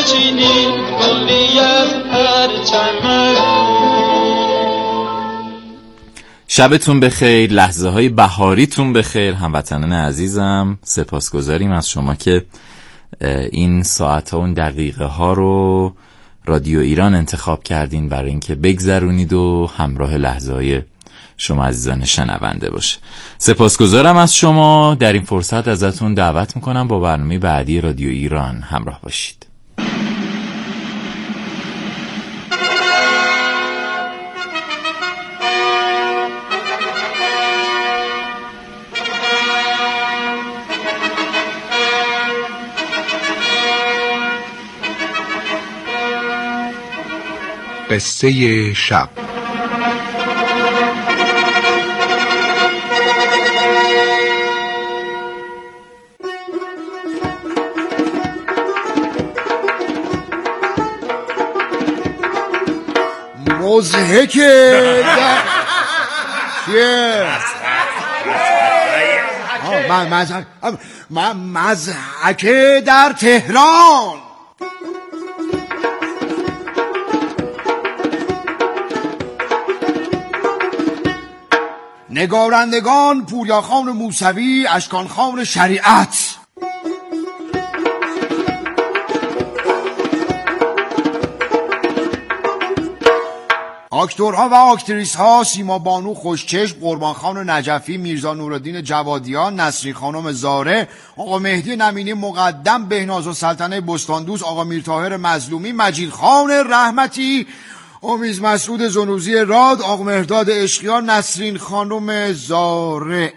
چینی گلی از پرچمک. شبتون بخیر، لحظه های بهاریتون بخیر هموطنان عزیزم. سپاسگزاریم از شما که این ساعت ها و دقیقه ها رو رادیو ایران انتخاب کردین برای اینکه بگذرونید و همراه لحظه های شما عزیزان شنونده باشه. سپاسگزارم از شما. در این فرصت ازتون دعوت میکنم با برنامه بعدی رادیو ایران همراه باشید. قصه شب. مضحکه چیه؟ مضحکه در تهران. نگارندگان پوریا خان موسوی، اشکان خان شریعت. آکتورها و آکتریس ها: سیما بانو خوشچشم، قربان خان نجفی، میرزا نورالدین جوادیان، نسرین خانم زاره، آقا مهدی نمینی مقدم، بهناز السلطنه بستاندوس، آقا میرطاهر مظلومی، مجید خان رحمتی، امیز مسعود زنوزی راد، آقا مهرداد عشقیان، نسرین خانم زاره.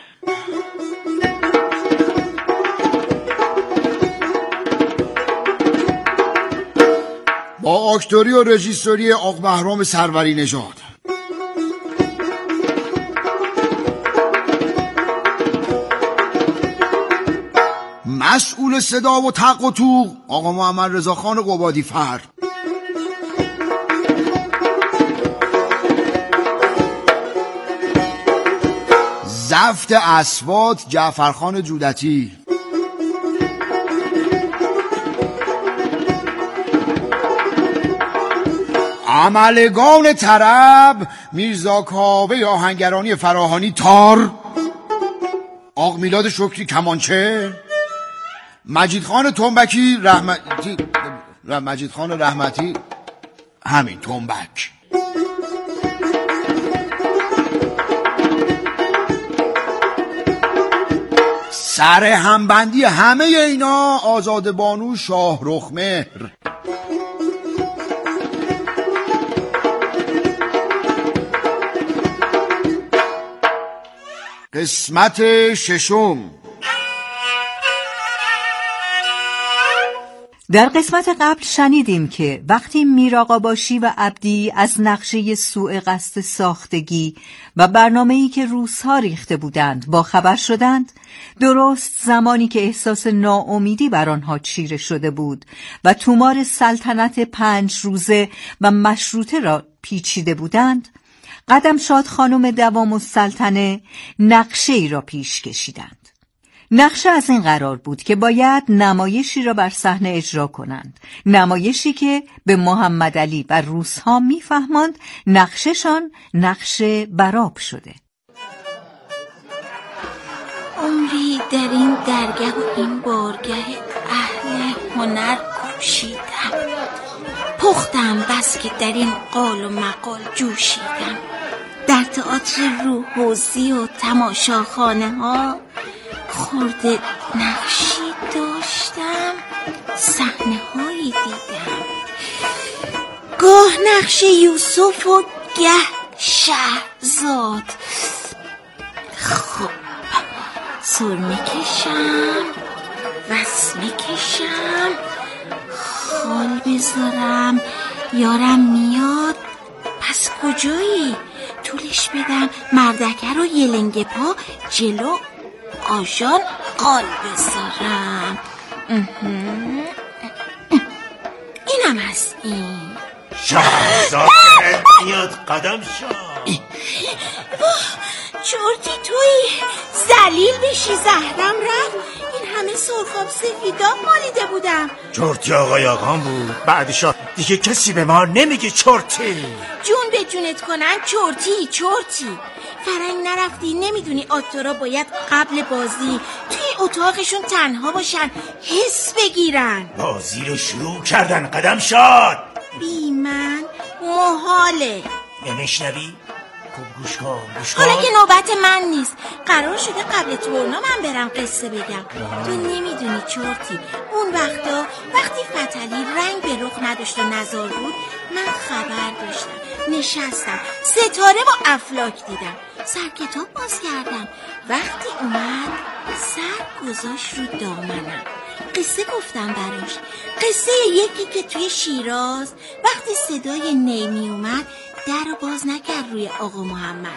با آکتوری و رژیسوری آقا بهرام سروری نژاد. مسئول صدا و تق و توق آقا محمد رضا خان قبادی فر. ضبط اصوات جعفرخان جودتی. عملگان طرب: میرزا کاوه آهنگرانی فراهانی تار، آق میلاد شکری کمانچه، مجید خان تنبکی مجید خان رحمتی همین تنبک. سر همبندی همه اینا آزاده بانو شاهرخ مهر. قسمت ششم. در قسمت قبل شنیدیم که وقتی میرآقاباشی و عبدی از نقشه سوء قصد ساختگی و برنامه‌ای که روس‌ها ریخته بودند با خبر شدند، درست زمانی که احساس ناامیدی بر آنها چیره شده بود و تومار سلطنت 5 روزه و مشروطه را پیچیده بودند، قدمشاد خانم دوام السلطنه نقشه‌ای را پیش کشیدند. نقشه از این قرار بود که باید نمایشی را بر صحنه اجرا کنند، نمایشی که به محمد علی و روس‌ها می‌فهماند نقششان نقش براب شده. عمری در این درگه و این بارگه اهل هنر کوشیدم، پختم بس که در این قال و مقال جوشیدم. در تئاتر روحوزی و تماشاخانه ها خورده نقشی داشتم، صحنه هایی دیدم، گاه نقش یوسف و گه شهرزاد. خب سرمه کشم، وسمه کشم، خال بذارم، یارم میاد. پس کجایی؟ طولش بدم، مردکه رو یه لنگ پا جلو آژان قال بذارم. اینم از این. شهرزاد میاد، قدم شو. چرتی توی ذلیل بشی، زهرم رفت. این همه همه سرخاب سفیداب مالیده بودم. چرتی آقای آقام بود. بعدشا دیگه کسی به ما نمیگه چرتی. جون به جونت کنن چرتی. فرنگ نرفتی؟ نمیدونی آتورا باید قبل بازی توی اتاقشون تنها باشن، حس بگیرن. بازی رو شروع کردن. قدم شاد. بی من محاله. نمیشنوی؟ خب گوش کن. حالا که نوبت من نیست. قرار شده قبل تورنا من برم قصه بگم. تو نمیدونی چرتی، اون وقتی فتلی رنگ به رخ نداشت و نزار بود، من خبر داشتم. نشستم ستاره با افلاک دیدم. سر کتاب باز کردم. وقتی اومد سر گذاشت رو دامنم. قصه گفتم براش. قصه یکی که توی شیراز وقتی صدای نی می اومد در رو باز نکرد روی آقا محمد.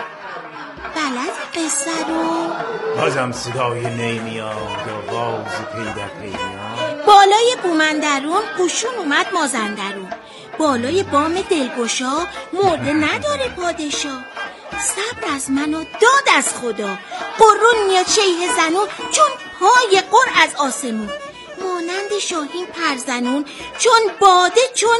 بلد قصه رو؟ بازم صدای نی میاد و باز پی در پی میاد. بالای بومندرون قشون اومد مازندرون. بالای بام دلگشا مرده نداره پادشاه. صبر از من و داد از خدا. قرون میاد شیه زنون چون پای قر از آسمون. مانند شاهین پرزنون چون باده چون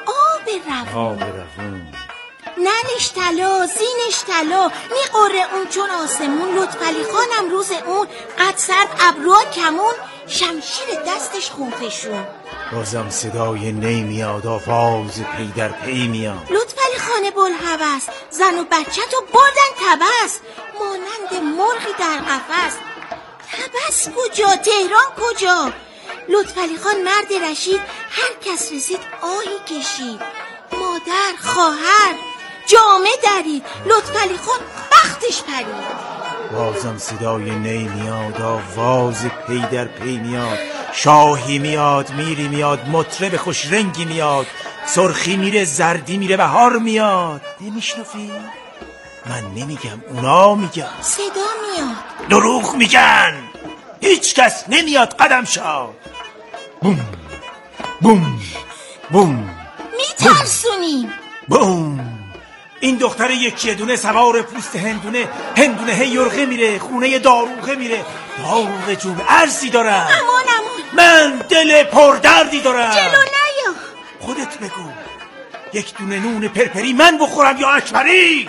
آب روون. نلش طلا زینش طلا میقره اون چون آسمون. لطفعلی خانم روز اون قد سرد ابرو کمون. شمشیر دستش خونفشون. بازم صدای نی میاد آواز پی در پی میاد. لطفعلی خانه بلحوث زن و بچه تو بردن تبس. مانند مرغی در قفس. تبس کجا؟ تهران کجا؟ لطفعلی خان مرد رشید هر کس رسید آهی کشید. مادر خواهر جامه درید. لطفعلی خان بختش پرید. بازم صدای نی میاد آواز پی در پی میاد. شاهی میاد میری میاد مطرب خوش رنگی میاد. سرخی میره زردی میره بهار میاد. نمیشنفی؟ من نمیگم اونا میگن. صدا میاد. دروغ میگن. هیچ کس نمیاد. قدم شاد. بوم بوم بوم. میترسونیم. بوم. این دختر یکی دونه سوار پوست هندونه هی یرغه میره خونه داروغه میره. داروغه جون عرضی دارم. امان من دل پردردی دارم. جلو نیا. خودت بگو یک دونه نون پرپری من بخورم یا اکبری؟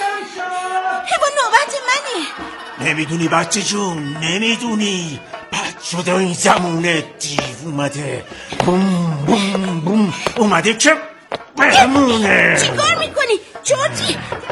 با نوبت منه. نمیدونی بچه جون نمیدونی. بد شده این زمونه دیو اومده. بوم بوم بوم اومده که بمونه. چی کار میکنی؟ چوتی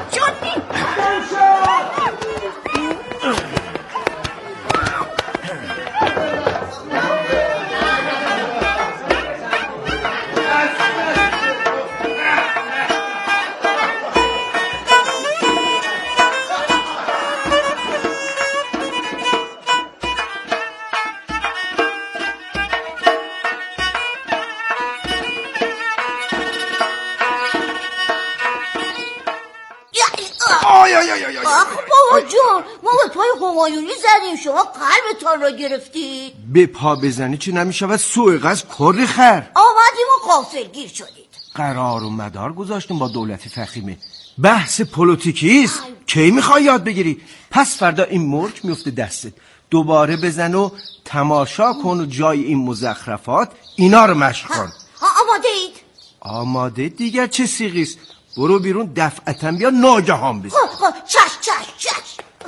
جون ما به پای همایونی زدیم شما قلبتان را گرفتید. به پا بزنی چه نمیشود سوء قصد کردی خر. آمدیم و غافلگیر شدید. قرار و مدار گذاشتیم با دولت فخیمه. بحث پلیتیکیست. کی میخوای یاد بگیری؟ پس فردا این مرک میفته دستت. دوباره بزن و تماشا کن و جای این مزخرفات اینا رو مشق کن. آماده اید؟ آماده دیگر چه سیغیست. برو بیرون دفعتا بیا ناگهان بزن. چش.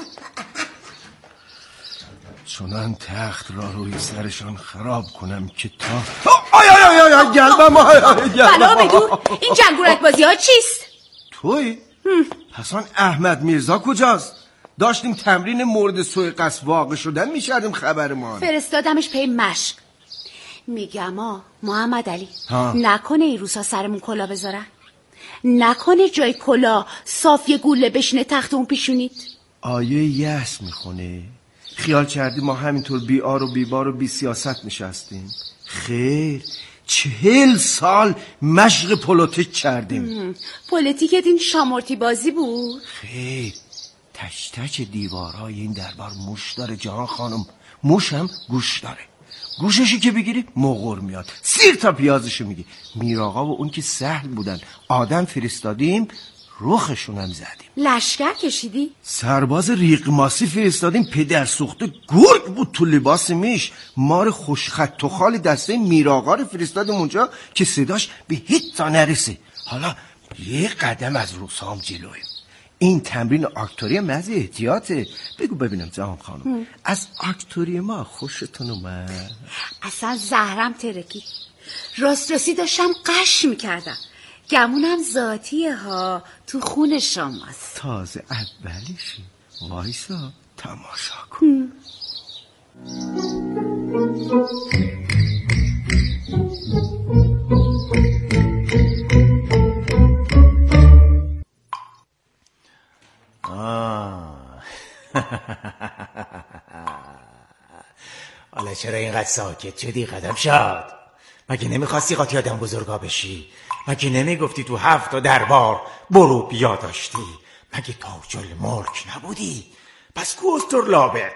چنان تخت را روی سرشان خراب کنم که تا آیا گلبم بلا بگو این جنگورک بازی ها چیست؟ توی؟ پس آن احمد میرزا کجاست؟ داشتیم تمرین مورد سوء قصد واقع شدن میشردیم خبرمان. فرستادمش پی مشق. میگم محمد علی نکنه این روزها سرمون کلا بذارن؟ نکنه جای کلا صاف یه گوله بشینه تخت اون پیشونید؟ آیه یأس میخونه. خیال کردی ما همینطور بی آر و بی بار و بی سیاست نشستیم؟ خیر 40 سال مشق پلیتیک کردیم. پلیتیکت این شامورتی بازی بود؟ خیر تش تش دیوارهای این دربار موش داره جهان خانم. موش هم گوش داره. گوششی که بگیری مغور میاد. سیر تا پیازشو میگی. میراقا و اون که سهل بودن آدم فرستادیم رخشونم زدیم. لشکر کشیدی؟ سرباز ریق ماسی فرستادیم، پدر سوخته گرگ بود تو لباس میش. مار خوشخط و خال دسته میراغا رو فرستادیم اونجا که صداش به هیچ جا نرسه. حالا یه قدم از روسام جلویم. این تمرین آکتوری محض احتیاطه. بگو ببینم جهان خانم، از آکتوری ما خوشتون اومد؟ اصلا زهرم ترکی، راستی داشتم قش میکردم. گمونم ذاتیه ها، تو خون شماست. تازه اولیشی. وایسا تماشا کن. حالا چرا اینقدر ساکت شدی قدم شاد؟ مگه نمیخواستی قاطی آدم بزرگا بشی؟ مگه نمیگفتی تو 7 دربار برو بیا داشتی؟ مگه تاج الملک نبودی؟ پس کو استرلابت؟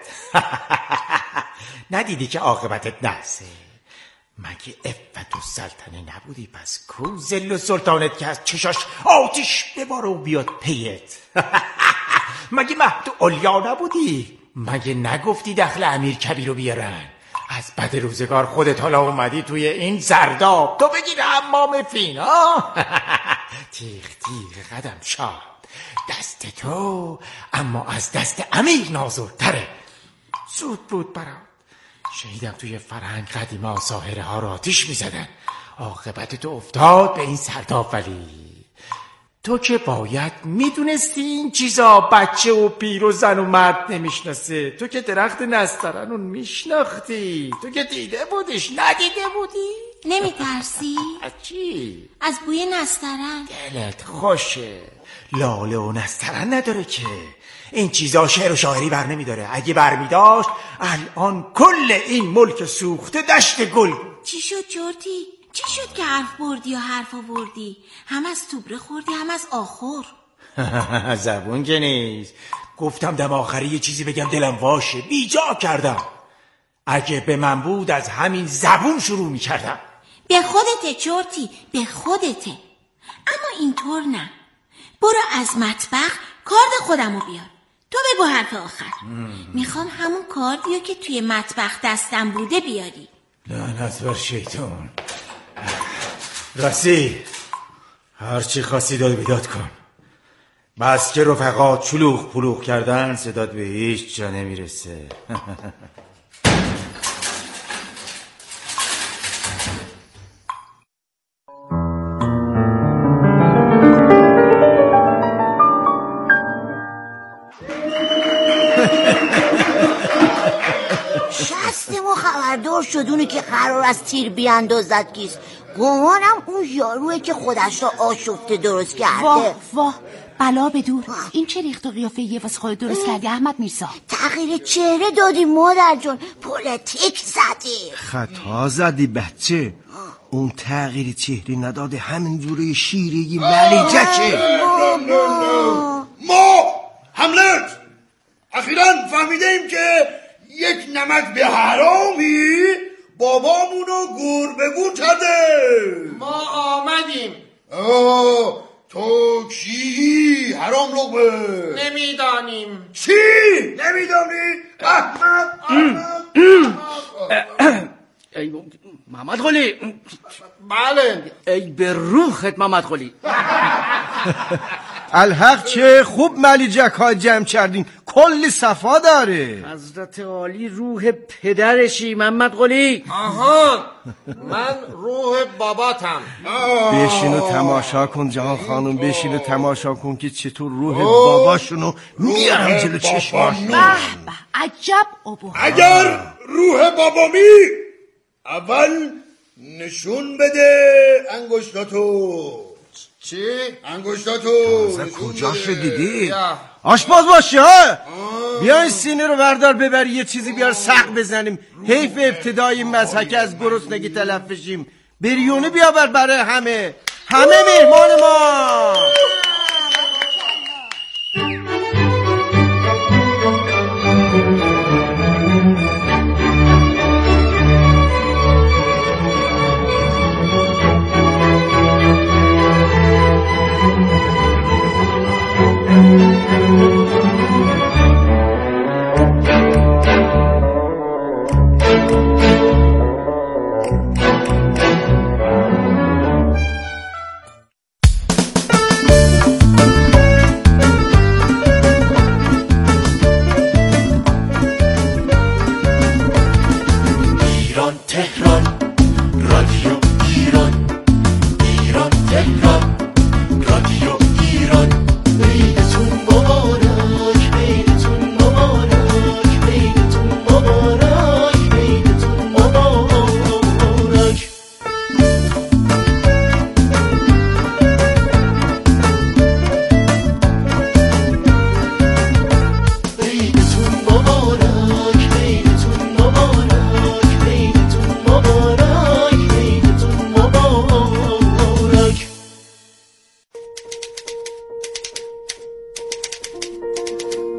ندیدی که عاقبتت نحسه؟ مگه عفت السلطنه نبودی؟ پس کو ذل سلطانت که از چشاش آتش بباره و بیاد پیت؟ مگه مهد علیا نبودی؟ مگه نگفتی دخل امیر کبیر رو بیارن؟ از بد روزگار خودت حالا اومدی توی این سرداب تو بگیر حمام فینا. تیغ تیغ قدم شاد، دست تو اما از دست امیر نازرتره. زود بود برات، شنیدم توی فرهنگ قدیما ساحره ها را آتیش میزدن. عاقبت تو افتاد به این سرداب. ولی تو که باید میدونستی این چیزا بچه و پیر و زن و مرد نمیشناسه. تو که درخت نسترن میشناختی، تو که دیده بودیش ندیده بودی. نمیترسی؟ از چی؟ از بوی نسترن. دلت خوشه، لاله و نسترن نداره که. این چیزا شعر و شاعری بر نمیداره. اگه بر میداشت الان کل این ملک سوخته دشت گل. چی شد جورتی؟ چی شد که حرف بردی یا حرف آوردی؟ هم از توبره خوردی هم از آخر. زبون که نیست. گفتم دم آخری یه چیزی بگم دلم واشه، بیجا کردم. اگه به من بود از همین زبون شروع میکردم. به خودته جورتی، به خودته. اما اینطور نه. برو از مطبخ کارد خودمو بیار. تو بگو حرف آخر. میخوام همون کاردیو که توی مطبخ دستم بوده بیاری. لعنت بر شیطان. راستی هرچی خواستی داد بیداد کن. بس که رفقات چلوخ پلوخ کردن صدات به هیچ جا نمیرسه. شست ما خبردار شد اونی که قرار از تیر بیاندازد کیست. گمانم اون یاروه که خودش را آشفته درست کرده. واه واه، بلا بدور. این چه ریخت و قیافه یه واسه خود درست کردی احمد میرزا؟ تغییر چهره دادی مادر جان، پلیتیک زدی. خطا زدی بچه. اون تغییر چهره نداده، همین جوری شیرگی ملیجکه. ما هملت اخیراً فهمیدیم که یک نمک به حرامی بابامونو گور به گور کرده. ما آمدیم. تو کی حرام لقمه؟ نمیدانیم. چی؟ نمیدانی؟ احمد محمد قلی. بله. ای به روحت محمد قلی. الحق چه خوب ملیجک ها جمع کردین، کلی صفا داره. حضرت عالی روح پدرشی محمد قلی. آها، من روح باباتم. بشین و تماشا کن جهان خانم، بشین و تماشا کن که چطور روح باباشونو میارم جلو چشماش. به به، عجب ابو. اگر روح بابامی اول نشون بده انگشتاتو. چی؟ انگشتاتو کجاش دیدی؟ آشپاز باشی ها. بیا این سینه رو بردار ببر یه چیزی بیار سق بزنیم. حیف ابتدای مضحکه از گرسنگی تلف بشیم. بریونه بیاور برای همه مهمان ما.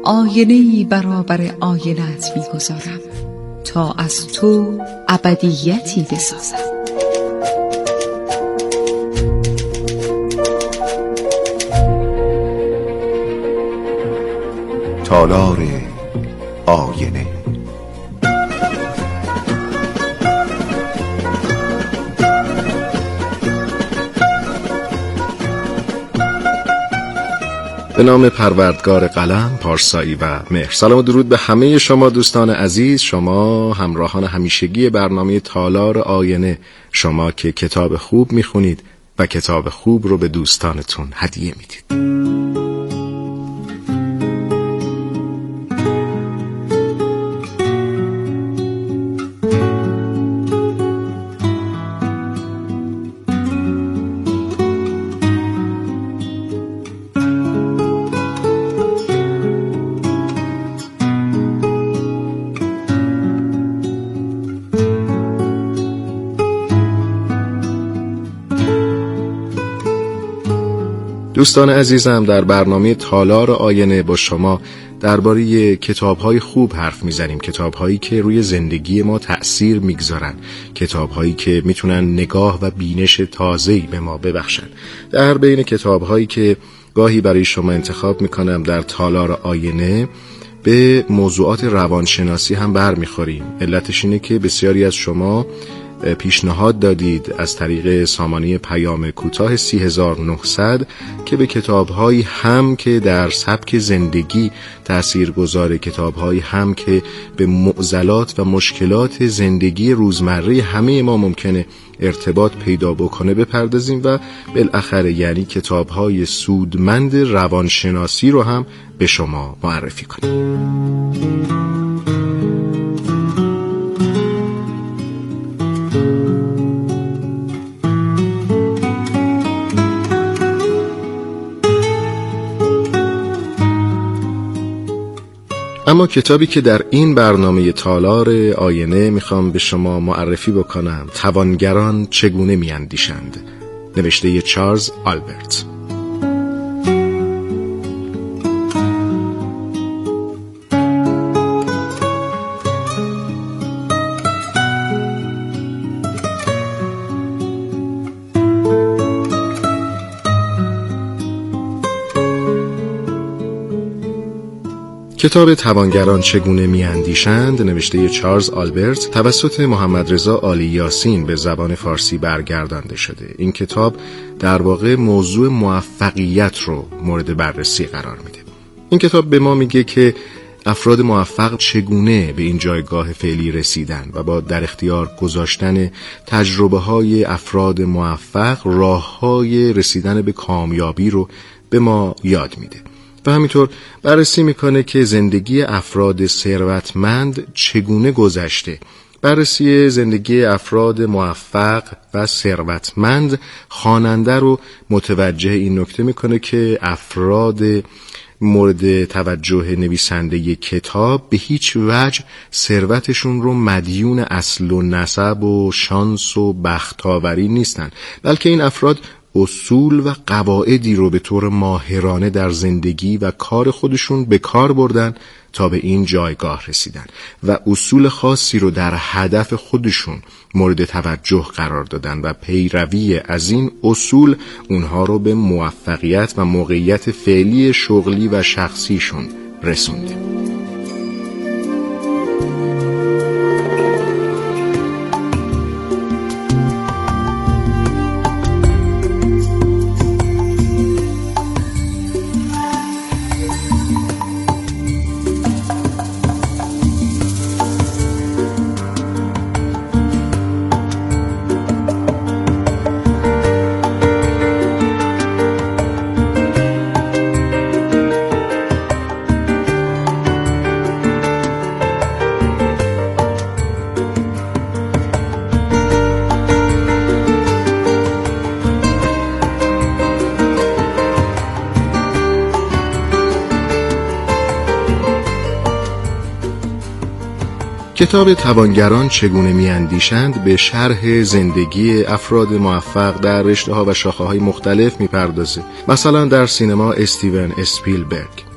آینه‌ای برابر آینه‌ات می‌گذارم تا از تو ابدیتی بسازم. تالار آینه. به نام پروردگار قلم، پارسایی و مهر. سلام و درود به همه شما دوستان عزیز، شما همراهان همیشگی برنامه تالار آینه، شما که کتاب خوب میخونید و کتاب خوب رو به دوستانتون هدیه میدید. دوستان عزیزم، در برنامه تالار آینه با شما درباره کتاب‌های خوب حرف میزنیم، کتاب‌هایی که روی زندگی ما تأثیر میگذارن، کتاب‌هایی که میتونن نگاه و بینش تازه‌ای به ما ببخشن. در بین کتاب‌هایی که گاهی برای شما انتخاب میکنم در تالار آینه به موضوعات روانشناسی هم برمیخوریم. علتش اینه که بسیاری از شما پیشنهاد دادید از طریق سامانه پیام کوتاه 30900 که به کتاب‌هایی هم که در سبک زندگی تاثیرگذار، کتاب‌هایی هم که به معضلات و مشکلات زندگی روزمره همه ما ممکنه ارتباط پیدا بکنه بپردازیم و بالاخره یعنی کتاب‌های سودمند روانشناسی رو هم به شما معرفی کنیم. اما کتابی که در این برنامه تالار آینه میخوام به شما معرفی بکنم، توانگران چگونه میاندیشند، نوشته چارلز آلبرت. کتاب توانگران چگونه میاندیشند، نوشته چارلز آلبرت، توسط محمد رضا آلی یاسین به زبان فارسی برگردانده شده. این کتاب در واقع موضوع موفقیت رو مورد بررسی قرار میده. این کتاب به ما میگه که افراد موفق چگونه به این جایگاه فعلی رسیدن و با در اختیار گذاشتن تجربه های افراد موفق راه های رسیدن به کامیابی رو به ما یاد میده. و همینطور بررسی میکنه که زندگی افراد ثروتمند چگونه گذشته. بررسی زندگی افراد موفق و ثروتمند خواننده رو متوجه این نکته میکنه که افراد مورد توجه نویسنده کتاب به هیچ وجه ثروتشون رو مدیون اصل و نسب و شانس و بختاوری نیستن، بلکه این افراد اصول و قواعدی رو به طور ماهرانه در زندگی و کار خودشون به کار بردن تا به این جایگاه رسیدن و اصول خاصی رو در هدف خودشون مورد توجه قرار دادن و پیروی از این اصول اونها رو به موفقیت و موقعیت فعلی شغلی و شخصیشون رسونده. کتاب توانگران چگونه میاندیشند به شرح زندگی افراد موفق در رشته‌ها و شاخه‌های مختلف میپردازه. مثلا در سینما استیون اسپیلبرگ،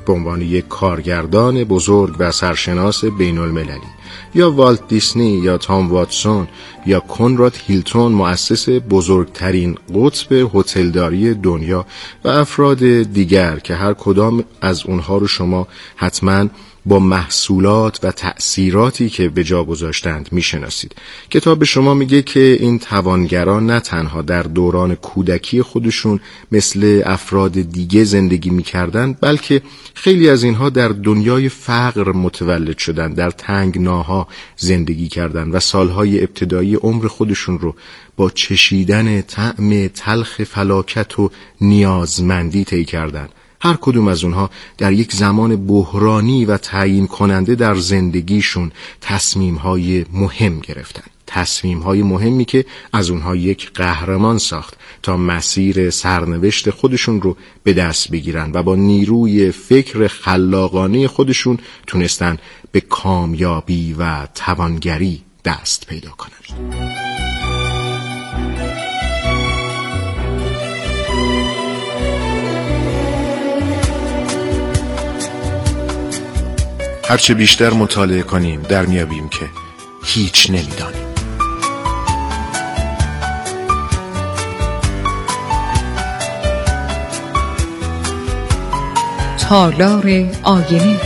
به عنوان یک کارگردان بزرگ و سرشناس بین المللی، یا والت دیسنی یا تام واتسون یا کنراد هیلتون مؤسس بزرگترین قطب هتلداری دنیا و افراد دیگر که هر کدام از اونها رو شما حتماً با محصولات و تأثیراتی که به جا گذاشتند میشناسید. کتاب به شما میگه که این توانگران نه تنها در دوران کودکی خودشون مثل افراد دیگه زندگی میکردن، بلکه خیلی از اینها در دنیای فقر متولد شدن، در تنگناها زندگی کردن و سالهای ابتدایی عمر خودشون رو با چشیدن طعم تلخ فلاکت و نیازمندی طی کردن. هر کدوم از اونها در یک زمان بحرانی و تعیین کننده در زندگیشون تصمیم‌های مهم گرفتن. تصمیم‌های مهمی که از اونها یک قهرمان ساخت تا مسیر سرنوشت خودشون رو به دست بگیرن و با نیروی فکر خلاقانه خودشون تونستن به کامیابی و توانگری دست پیدا کنن. هرچه بیشتر مطالعه کنیم در میابیم که هیچ نمیدانیم. تالار آینه.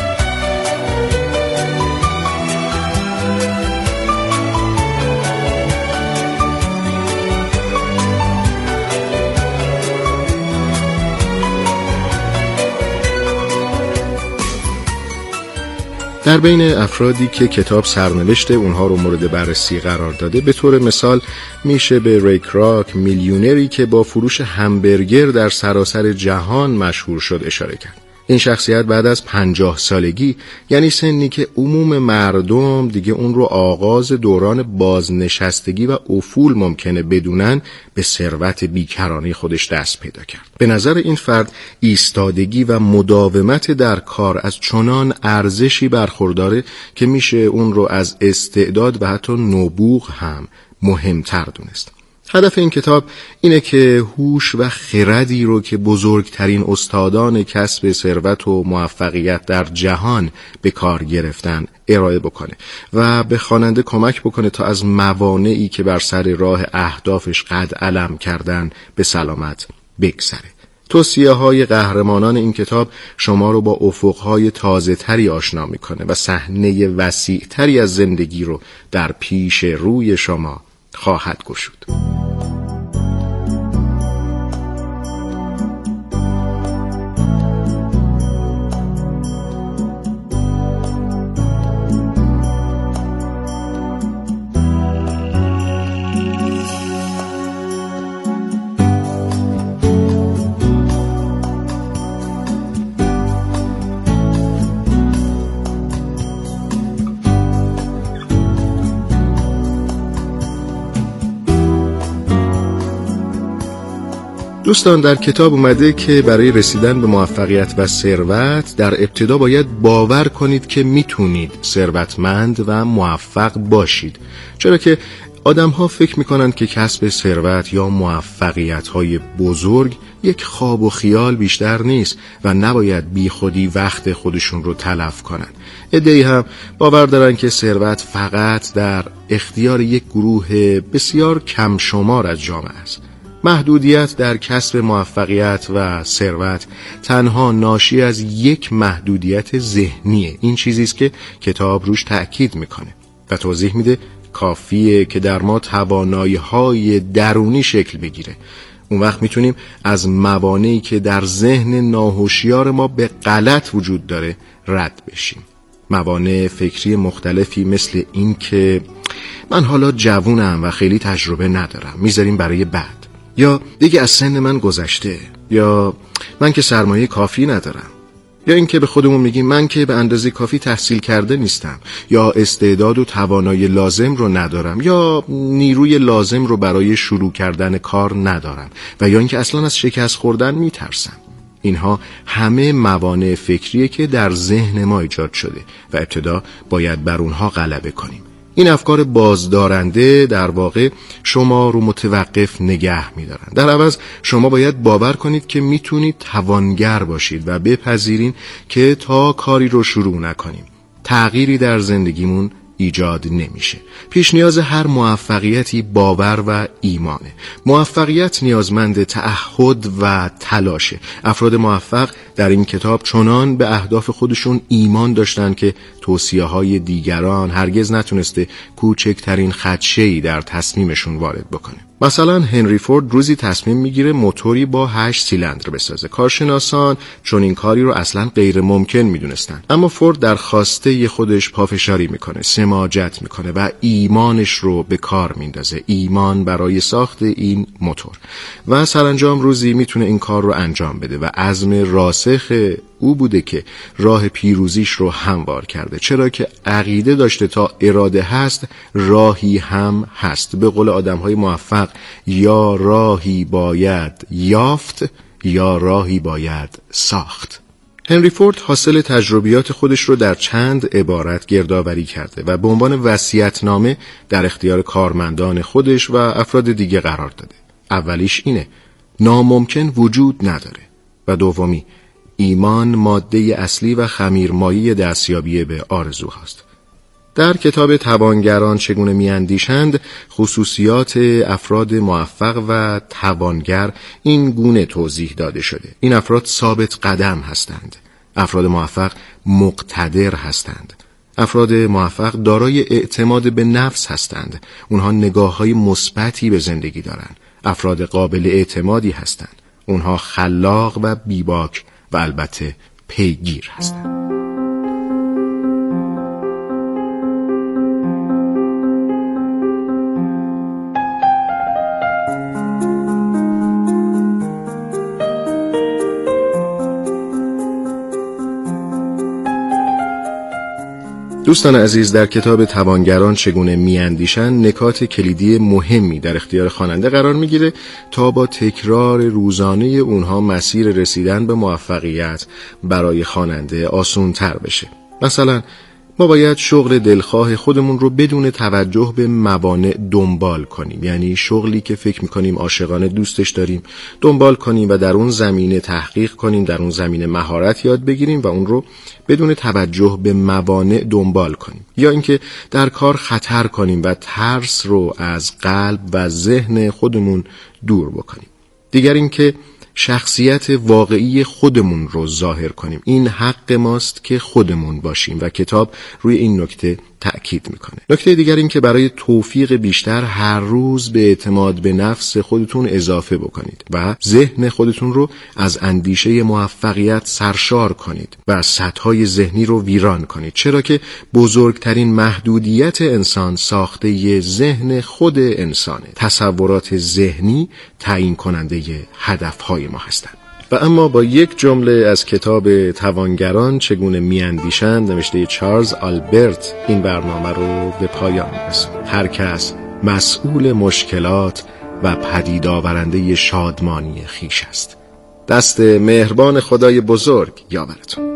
در بین افرادی که کتاب سرنوشت اونها رو مورد بررسی قرار داده، به طور مثال میشه به ری کراک، میلیونری که با فروش همبرگر در سراسر جهان مشهور شد، اشاره کرد. این شخصیت بعد از 50 سالگی، یعنی سنی که عموم مردم دیگه اون رو آغاز دوران بازنشستگی و افول ممکنه بدونن، به ثروت بیکرانه خودش دست پیدا کرد. به نظر این فرد ایستادگی و مداومت در کار از چنان ارزشی برخورداره که میشه اون رو از استعداد و حتی نبوغ هم مهمتر دونست. هدف این کتاب اینه که هوش و خردی رو که بزرگترین استادان کسب ثروت و موفقیت در جهان به کار گرفتن ارائه بکنه و به خواننده کمک بکنه تا از موانعی که بر سر راه اهدافش قد علم کردن به سلامت بگذره. توصیه‌های قهرمانان این کتاب شما رو با افق‌های تازه‌تری آشنا میکنه و صحنه وسیع‌تری از زندگی رو در پیش روی شما خواهد گشود. دوستان، در کتاب اومده که برای رسیدن به موفقیت و ثروت در ابتدا باید باور کنید که میتونید ثروتمند و موفق باشید، چرا که آدم‌ها فکر میکنن که کسب ثروت یا موفقیت‌های بزرگ یک خواب و خیال بیشتر نیست و نباید بی خودی وقت خودشون رو تلف کنن. عده‌ای هم باور دارن که ثروت فقط در اختیار یک گروه بسیار کم شمار از جامعه است. محدودیت در کسب موفقیت و ثروت تنها ناشی از یک محدودیت ذهنیه. این چیزی است که کتاب روش تأکید میکنه و توضیح میده کافیه که در ما توانایی‌های درونی شکل بگیره. اون وقت میتونیم از موانعی که در ذهن ناهوشیار ما به غلط وجود داره رد بشیم. موانع فکری مختلفی مثل این که من حالا جوونم و خیلی تجربه ندارم، میذاریم برای بعد، یا دیگه از سن من گذشته، یا من که سرمایه کافی ندارم، یا اینکه به خودمون میگیم من که به اندازه کافی تحصیل کرده نیستم، یا استعداد و توانایی لازم رو ندارم، یا نیروی لازم رو برای شروع کردن کار ندارم، و یا اینکه اصلا از شکست خوردن میترسم. اینها همه موانع فکریه که در ذهن ما ایجاد شده و ابتدا باید بر اونها غلبه کنیم. این افکار بازدارنده در واقع شما رو متوقف نگه می‌دارن. در عوض شما باید باور کنید که میتونید توانگر باشید و بپذیرین که تا کاری رو شروع نکنیم تغییری در زندگیمون ایجاد نمیشه. پیش نیاز هر موفقیتی باور و ایمانه. موفقیت نیازمند تعهد و تلاشه. افراد موفق در این کتاب چنان به اهداف خودشون ایمان داشتن که توصیه‌های دیگران هرگز نتونسته کوچکترین خدشه‌ای در تصمیمشون وارد بکنه. مثلا هنری فورد روزی تصمیم میگیره موتوری با 8 سیلندر بسازه. کارشناسان چون این کاری رو اصلا غیر ممکن میدونستن، اما فورد در خواسته خودش پافشاری میکنه، سماجت میکنه و ایمانش رو به کار میندازه، ایمان برای ساخت این موتور، و سرانجام روزی میتونه این کار رو انجام بده و عزم راسخ او بوده که راه پیروزیش رو هموار کرده، چرا که عقیده داشته تا اراده هست راهی هم هست. به قول آدم‌های موفق یا راهی باید یافت یا راهی باید ساخت. هنری فورد حاصل تجربیات خودش رو در چند عبارت گردآوری کرده و به عنوان وصیت‌نامه در اختیار کارمندان خودش و افراد دیگه قرار داده. اولیش اینه: ناممکن وجود نداره، و دومی: ایمان ماده اصلی و خمیرمایه دستیابی به آرزوهاست. در کتاب توانگران چگونه میاندیشند خصوصیات افراد موفق و توانگر این گونه توضیح داده شده: این افراد ثابت قدم هستند، افراد موفق مقتدر هستند، افراد موفق دارای اعتماد به نفس هستند، اونها نگاه‌های مثبتی به زندگی دارند، افراد قابل اعتمادی هستند، اونها خلاق و بیباک و البته پیگیر هستند. دوستان عزیز، در کتاب توانگران چگونه میاندیشند نکات کلیدی مهمی در اختیار خواننده قرار میگیره تا با تکرار روزانه اونها مسیر رسیدن به موفقیت برای خواننده آسان‌تر بشه. مثلا ما باید شغل دلخواه خودمون رو بدون توجه به موانع دنبال کنیم، یعنی شغلی که فکر میکنیم عاشقانه دوستش داریم دنبال کنیم و در اون زمینه تحقیق کنیم، در اون زمینه مهارت یاد بگیریم و اون رو بدون توجه به موانع دنبال کنیم. یا اینکه در کار خطر کنیم و ترس رو از قلب و ذهن خودمون دور بکنیم. دیگر اینکه شخصیت واقعی خودمون رو ظاهر کنیم. این حق ماست که خودمون باشیم و کتاب روی این نکته تأکید میکنه. نکته دیگر این که برای توفیق بیشتر هر روز به اعتماد به نفس خودتون اضافه بکنید و ذهن خودتون رو از اندیشه موفقیت سرشار کنید و سطح‌های ذهنی رو ویران کنید، چرا که بزرگترین محدودیت انسان ساخته ذهن خود انسانه. تصورات ذهنی تعیین کننده هدف‌های ما هستند. و اما با یک جمله از کتاب توانگران چگونه میاندیشند نوشته چارلز آلبرت این برنامه رو به پایان می‌رسونیم. هر کس مسئول مشکلات و پدید آورنده شادمانی خیش است. دست مهربان خدای بزرگ یاورتون.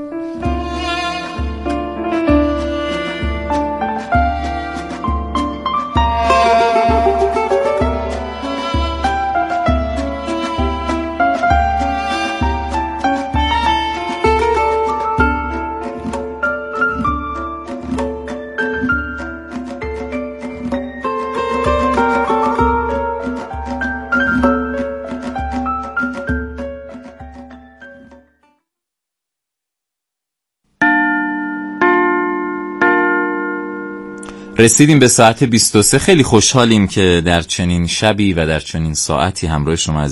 رسیدیم به ساعت 23. خیلی خوشحالیم که در چنین شبی و در چنین ساعتی همراه شما